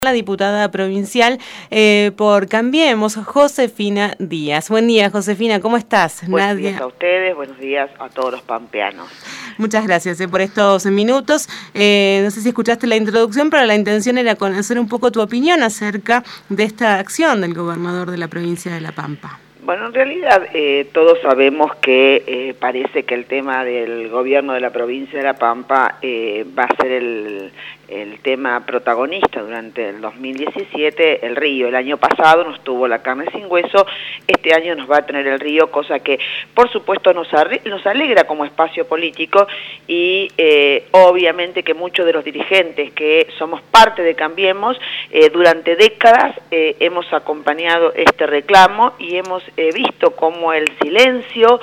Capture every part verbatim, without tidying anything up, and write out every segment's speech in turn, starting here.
La diputada provincial eh, por Cambiemos, Josefina Díaz. Buen día, Josefina, ¿cómo estás? Buenos Nadia. días a ustedes, buenos días a todos los pampeanos. Muchas gracias eh, por estos minutos. Eh, no sé si escuchaste la introducción, pero la intención era conocer un poco tu opinión acerca de esta acción del gobernador de la provincia de La Pampa. Bueno, en realidad eh, todos sabemos que eh, parece que el tema del gobierno de la provincia de La Pampa eh, va a ser el, el tema protagonista durante el dos mil diecisiete, el río. El año pasado nos tuvo la carne sin hueso, este año nos va a tener el río, cosa que por supuesto nos, nos alegra como espacio político y eh, obviamente que muchos de los dirigentes que somos parte de Cambiemos, eh, durante décadas eh, hemos acompañado este reclamo y hemos He visto como el silencio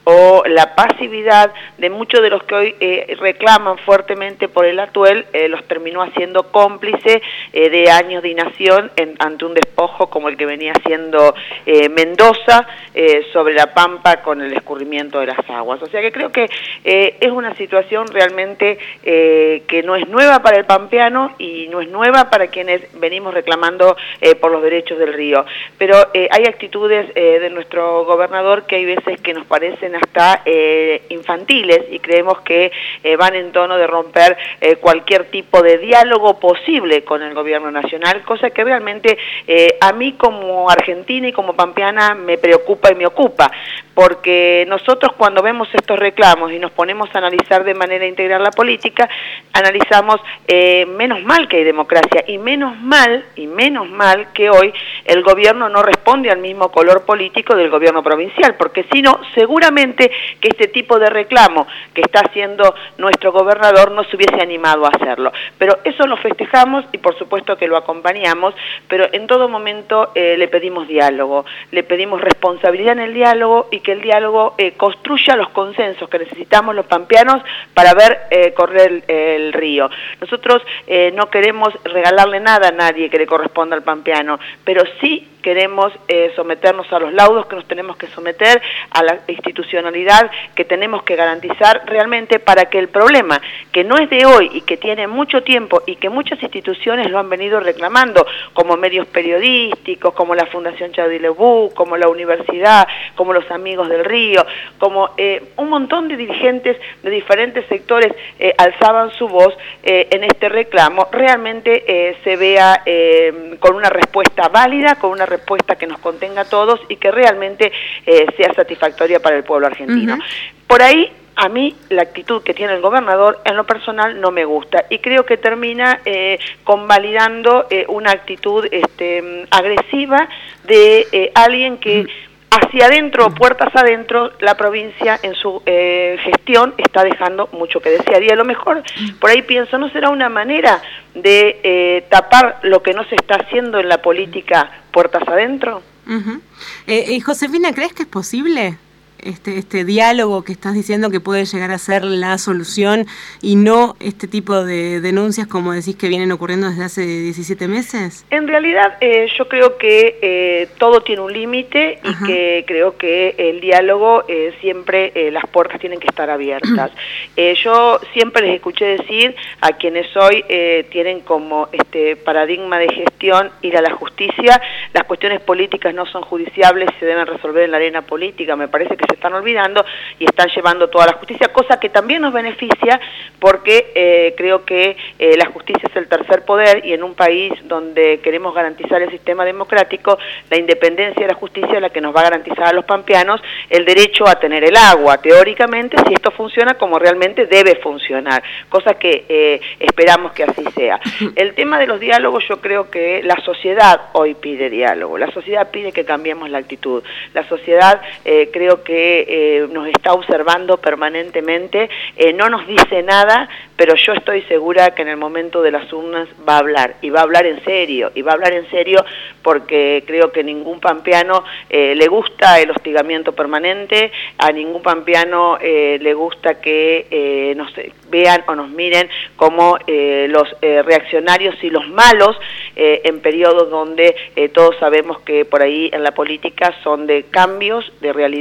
o la pasividad de muchos de los que hoy eh, reclaman fuertemente por el Atuel, eh, los terminó haciendo cómplice eh, de años de inacción en, ante un despojo como el que venía haciendo eh, Mendoza eh, sobre La Pampa con el escurrimiento de las aguas. O sea que creo que eh, es una situación realmente eh, que no es nueva para el pampeano y no es nueva para quienes venimos reclamando eh, por los derechos del río. Pero eh, hay actitudes eh, de nuestro gobernador que hay veces que nos parecen hasta eh, infantiles y creemos que eh, van en tono de romper eh, cualquier tipo de diálogo posible con el gobierno nacional, cosa que realmente eh, a mí como argentina y como pampeana me preocupa y me ocupa, porque nosotros cuando vemos estos reclamos y nos ponemos a analizar de manera integral la política, analizamos eh, menos mal que hay democracia y menos mal, y menos mal que hoy el gobierno no responde al mismo color político del gobierno provincial, porque si no, seguramente que este tipo de reclamo que está haciendo nuestro gobernador no se hubiese animado a hacerlo. Pero eso lo festejamos y por supuesto que lo acompañamos, pero en todo momento eh, le pedimos diálogo, le pedimos responsabilidad en el diálogo y que el diálogo eh, construya los consensos que necesitamos los pampeanos para ver eh, correr el, el río. Nosotros eh, no queremos regalarle nada a nadie que le corresponda al pampeano, pero sí queremos eh, someternos a los laudos que nos tenemos que someter, a la institucionalidad que tenemos que garantizar realmente para que el problema, que no es de hoy y que tiene mucho tiempo y que muchas instituciones lo han venido reclamando, como medios periodísticos, como la Fundación Chaudilebú, como la universidad, como los Amigos del Río, como eh, un montón de dirigentes de diferentes sectores eh, alzaban su voz eh, en este reclamo, realmente eh, se vea eh, con una respuesta válida, con una respuesta que nos contenga a todos y que realmente eh, sea satisfactoria para el pueblo argentino. Uh-huh. Por ahí, a mí, la actitud que tiene el gobernador, en lo personal, no me gusta y creo que termina eh, convalidando eh, una actitud este, agresiva de eh, alguien que... Uh-huh. Hacia adentro, puertas adentro, la provincia en su eh, gestión está dejando mucho que desear. Y a lo mejor, por ahí pienso, ¿no será una manera de eh, tapar lo que no se está haciendo en la política puertas adentro? Uh-huh. eh, eh, Josefina, ¿crees que es posible este, este diálogo que estás diciendo que puede llegar a ser la solución y no este tipo de denuncias, como decís, que vienen ocurriendo desde hace diecisiete meses? En realidad eh, yo creo que eh, todo tiene un límite y Ajá. que creo que el diálogo eh, siempre eh, las puertas tienen que estar abiertas. eh, yo siempre les escuché decir a quienes hoy eh, tienen como este paradigma de gestión ir a la justicia, las cuestiones políticas no son judiciables, se deben resolver en la arena política. Me parece que se están olvidando y están llevando toda la justicia, cosa que también nos beneficia porque eh, creo que eh, la justicia es el tercer poder y en un país donde queremos garantizar el sistema democrático, la independencia de la justicia es la que nos va a garantizar a los pampeanos el derecho a tener el agua, teóricamente, si esto funciona como realmente debe funcionar, cosa que eh, esperamos que así sea. El tema de los diálogos, yo creo que la sociedad hoy pide diálogo, la sociedad pide que cambiemos la actitud, la sociedad eh, creo que Eh, nos está observando permanentemente, eh, no nos dice nada, pero yo estoy segura que en el momento de las urnas va a hablar, y va a hablar en serio, y va a hablar en serio porque creo que ningún pampeano eh, le gusta el hostigamiento permanente, a ningún pampeano eh, le gusta que eh, nos vean o nos miren como eh, los eh, reaccionarios y los malos eh, en periodos donde eh, todos sabemos que por ahí en la política son de cambios, de realidades,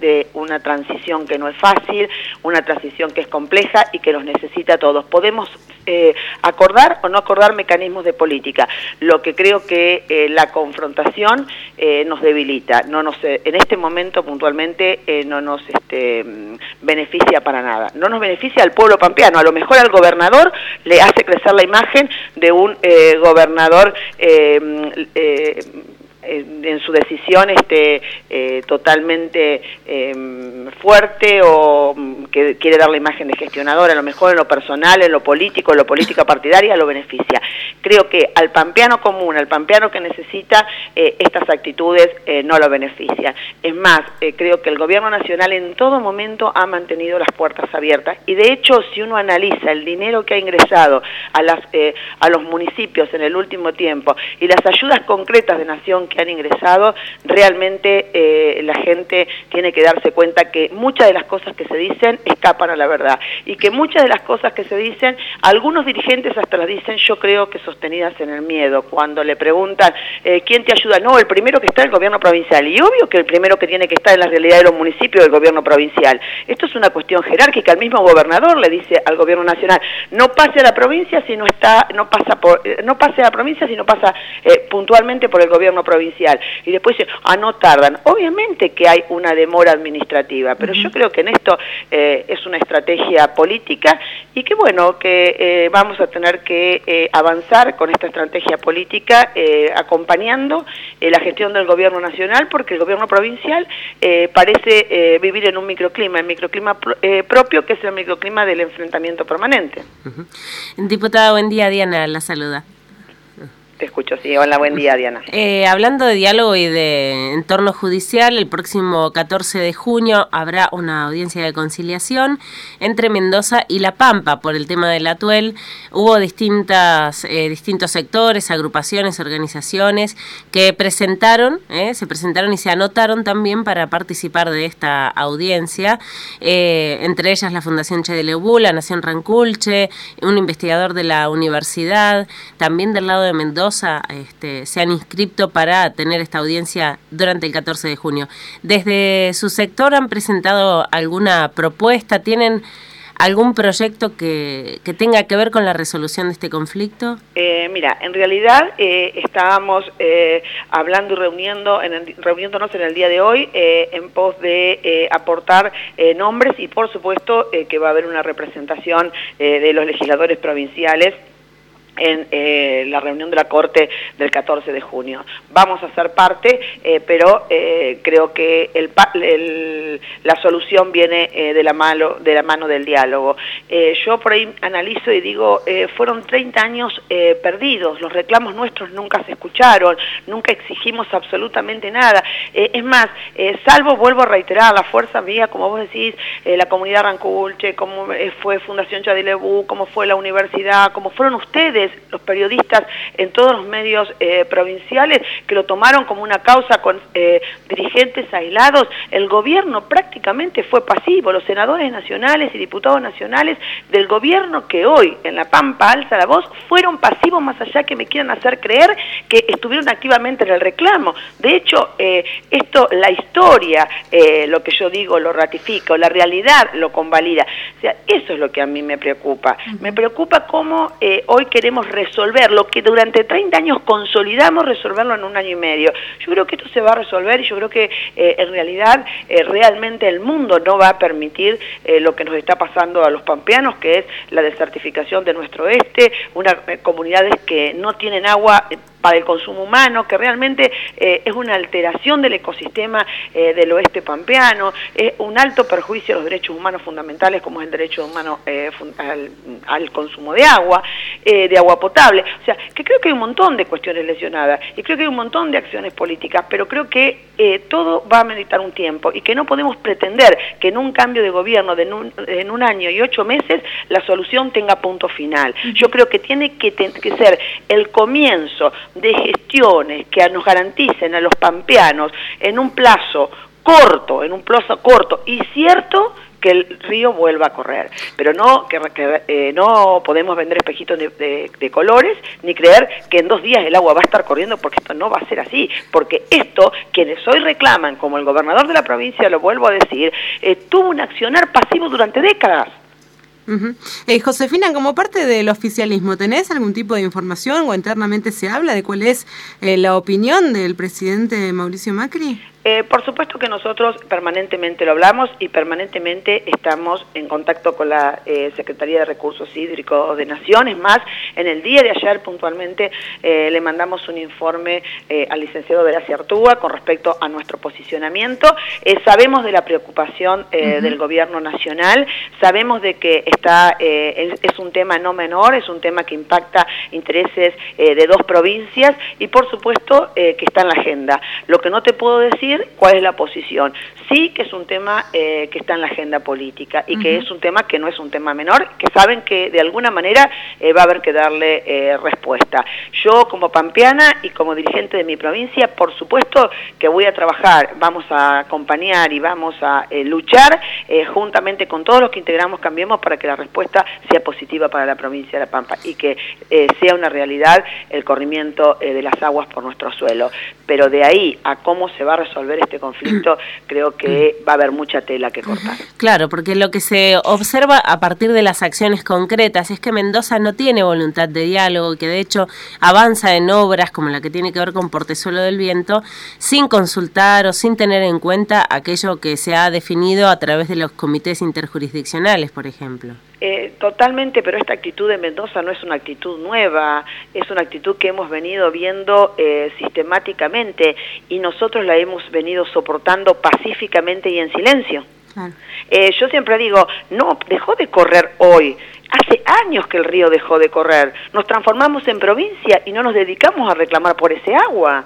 de una transición que no es fácil, una transición que es compleja y que nos necesita a todos. Podemos eh, acordar o no acordar mecanismos de política. Lo que creo que eh, la confrontación eh, nos debilita. No nos, eh, en este momento puntualmente eh, no nos este, beneficia para nada. No nos beneficia al pueblo pampeano. A lo mejor al gobernador le hace crecer la imagen de un eh, gobernador eh, eh, en su decisión este, eh, totalmente eh, fuerte o que quiere dar la imagen de gestionador, a lo mejor en lo personal, en lo político, en lo política partidaria, lo beneficia. Creo que al pampeano común, al pampeano que necesita eh, estas actitudes, eh, no lo beneficia. Es más, eh, creo que el gobierno nacional en todo momento ha mantenido las puertas abiertas y de hecho, si uno analiza el dinero que ha ingresado a, las, eh, a los municipios en el último tiempo y las ayudas concretas de Nación que han ingresado, realmente eh, la gente tiene que darse cuenta que muchas de las cosas que se dicen escapan a la verdad y que muchas de las cosas que se dicen, algunos dirigentes hasta las dicen, yo creo que sostenidas en el miedo. Cuando le preguntan, eh, ¿quién te ayuda? No, el primero que está es el gobierno provincial. Y obvio que el primero que tiene que estar en la realidad de los municipios es el gobierno provincial. Esto es una cuestión jerárquica. El mismo gobernador le dice al gobierno nacional, no pase a la provincia si no está, no pasa por, no pase a la provincia si no pasa eh, puntualmente por el gobierno provincial. Y después dice, ah, no tardan. Obviamente que hay una demora administrativa, pero uh-huh. yo creo que en esto eh, es una estrategia política y que bueno, que eh, vamos a tener que eh, avanzar con esta estrategia política eh, acompañando eh, la gestión del gobierno nacional, porque el gobierno provincial eh, parece eh, vivir en un microclima, el microclima pro, eh, propio, que es el microclima del enfrentamiento permanente. Uh-huh. Diputada, buen día, Diana, la saluda. Te escucho, sí. Hola, buen día, Diana. Eh, hablando de diálogo y de entorno judicial, el próximo catorce de junio habrá una audiencia de conciliación entre Mendoza y La Pampa por el tema del Atuel. Hubo distintas, eh, distintos sectores, agrupaciones, organizaciones que presentaron, eh, se presentaron y se anotaron también para participar de esta audiencia, eh, entre ellas la Fundación Che de Leubú, la Nación Ranculche, un investigador de la universidad, también del lado de Mendoza. Este, se han inscrito para tener esta audiencia durante el catorce de junio. ¿Desde su sector han presentado alguna propuesta? ¿Tienen algún proyecto que, que tenga que ver con la resolución de este conflicto? Eh, mira, en realidad eh, estábamos eh, hablando y reuniendo en el, reuniéndonos en el día de hoy eh, en pos de eh, aportar eh, nombres y por supuesto eh, que va a haber una representación eh, de los legisladores provinciales en eh, la reunión de la Corte del catorce de junio. Vamos a ser parte, eh, pero eh, creo que el, el, la solución viene eh, de, la mano, de la mano del diálogo. Eh, yo por ahí analizo y digo, eh, fueron treinta años eh, perdidos, los reclamos nuestros nunca se escucharon, nunca exigimos absolutamente nada. Eh, es más, eh, salvo, vuelvo a reiterar, la fuerza mía, como vos decís, eh, la comunidad Ranculche, como eh, fue Fundación Che de Leubú, como fue la universidad, como fueron ustedes, los periodistas en todos los medios eh, provinciales que lo tomaron como una causa con eh, dirigentes aislados. El gobierno prácticamente fue pasivo, los senadores nacionales y diputados nacionales del gobierno que hoy en La Pampa alza la voz fueron pasivos, más allá que me quieran hacer creer que estuvieron activamente en el reclamo. De hecho, eh, esto, la historia, eh, lo que yo digo lo ratifica, o la realidad lo convalida. O sea, eso es lo que a mí me preocupa. Uh-huh. Me preocupa cómo eh, hoy queremos resolver lo que durante treinta años consolidamos, resolverlo en un año y medio. Yo creo que esto se va a resolver y yo creo que eh, en realidad eh, realmente el mundo no va a permitir eh, lo que nos está pasando a los pampeanos, que es la desertificación de nuestro oeste, unas eh, comunidades que no tienen agua eh, para el consumo humano, que realmente eh, es una alteración del ecosistema eh, del oeste pampeano, es un alto perjuicio a los derechos humanos fundamentales como es el derecho humano eh, al, al consumo de agua, eh, de agua potable. O sea, que creo que hay un montón de cuestiones lesionadas y creo que hay un montón de acciones políticas, pero creo que eh, todo va a meditar un tiempo y que no podemos pretender que en un cambio de gobierno de en, un, en un año y ocho meses la solución tenga punto final. Yo creo que tiene que, ten, que ser el comienzo de gestiones que nos garanticen a los pampeanos en un plazo corto, en un plazo corto y cierto, que el río vuelva a correr. Pero no que, que eh, no podemos vender espejitos de, de, de colores, ni creer que en dos días el agua va a estar corriendo, porque esto no va a ser así. Porque esto, quienes hoy reclaman, como el gobernador de la provincia, lo vuelvo a decir, eh, tuvo un accionar pasivo durante décadas. Uh-huh. eh, Josefina, como parte del oficialismo, ¿tenés algún tipo de información o internamente se habla de cuál es eh, la opinión del presidente Mauricio Macri? Eh, por supuesto que nosotros permanentemente lo hablamos y permanentemente estamos en contacto con la eh, Secretaría de Recursos Hídricos de Nación. Es más, en el día de ayer puntualmente eh, le mandamos un informe eh, al licenciado Veraci Artúa con respecto a nuestro posicionamiento. Eh, sabemos de la preocupación eh, uh-huh. del gobierno nacional, sabemos de que está eh, es, es un tema no menor, es un tema que impacta intereses eh, de dos provincias y por supuesto eh, que está en la agenda. Lo que no te puedo decir cuál es la posición. Sí que es un tema eh, que está en la agenda política y uh-huh. que es un tema que no es un tema menor, que saben que de alguna manera eh, va a haber que darle eh, respuesta. Yo como pampeana y como dirigente de mi provincia, por supuesto que voy a trabajar, vamos a acompañar y vamos a eh, luchar eh, juntamente con todos los que integramos Cambiemos para que la respuesta sea positiva para la provincia de La Pampa y que eh, sea una realidad el corrimiento eh, de las aguas por nuestro suelo. Pero de ahí a cómo se va a resolver este conflicto, creo que va a haber mucha tela que cortar. Claro, porque lo que se observa a partir de las acciones concretas es que Mendoza no tiene voluntad de diálogo, que de hecho avanza en obras como la que tiene que ver con Portezuelo del Viento, sin consultar o sin tener en cuenta aquello que se ha definido a través de los comités interjurisdiccionales, por ejemplo. Eh, totalmente, pero esta actitud de Mendoza no es una actitud nueva, es una actitud que hemos venido viendo eh, sistemáticamente y nosotros la hemos venido soportando pacíficamente y en silencio. Ah. Eh, yo siempre digo, no, dejó de correr hoy. Hace años que el río dejó de correr. Nos transformamos en provincia y no nos dedicamos a reclamar por ese agua.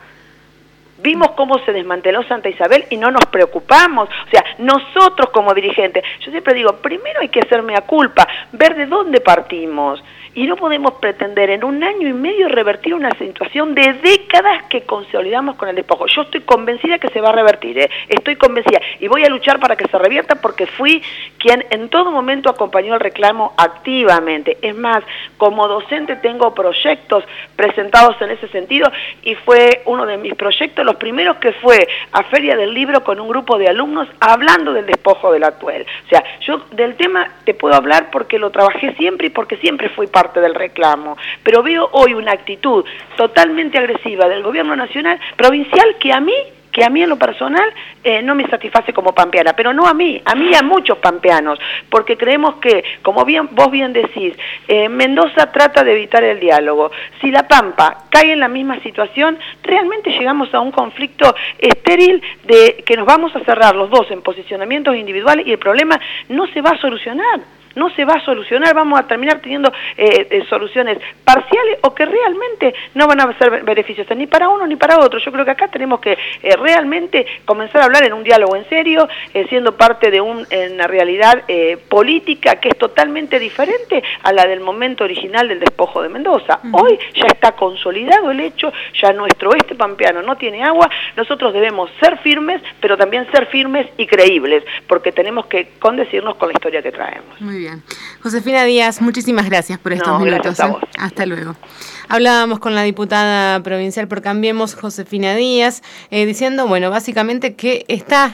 Vimos cómo se desmanteló Santa Isabel y no nos preocupamos. O sea, nosotros como dirigentes, yo siempre digo, primero hay que hacerme a culpa, ver de dónde partimos. Y no podemos pretender en un año y medio revertir una situación de décadas que consolidamos con el despojo. Yo estoy convencida que se va a revertir, ¿eh? Estoy convencida. Y voy a luchar para que se revierta porque fui quien en todo momento acompañó el reclamo activamente. Es más, como docente tengo proyectos presentados en ese sentido y fue uno de mis proyectos, los primeros que fue a Feria del Libro con un grupo de alumnos hablando del despojo del Atuel. O sea, yo del tema te puedo hablar porque lo trabajé siempre y porque siempre fui parte del reclamo, pero veo hoy una actitud totalmente agresiva del gobierno nacional, provincial, que a mí que a mí en lo personal eh, no me satisface como pampeana, pero no a mí, a mí y a muchos pampeanos, porque creemos que, como bien vos bien decís, eh, Mendoza trata de evitar el diálogo. Si La Pampa cae en la misma situación, realmente llegamos a un conflicto estéril de que nos vamos a cerrar los dos en posicionamientos individuales y el problema no se va a solucionar. No se va a solucionar, vamos a terminar teniendo eh, eh, soluciones parciales o que realmente no van a ser beneficios ni para uno ni para otro. Yo creo que acá tenemos que eh, realmente comenzar a hablar en un diálogo en serio, eh, siendo parte de un, una realidad eh, política que es totalmente diferente a la del momento original del despojo de Mendoza. Uh-huh. Hoy ya está consolidado el hecho, ya nuestro oeste pampeano no tiene agua, nosotros debemos ser firmes, pero también ser firmes y creíbles, porque tenemos que condecirnos con la historia que traemos. Muy bien. Josefina Díaz, muchísimas gracias por estos no, minutos. A vos. ¿eh? Hasta luego. Hablábamos con la diputada provincial por Cambiemos, Josefina Díaz, eh, diciendo, bueno, básicamente que está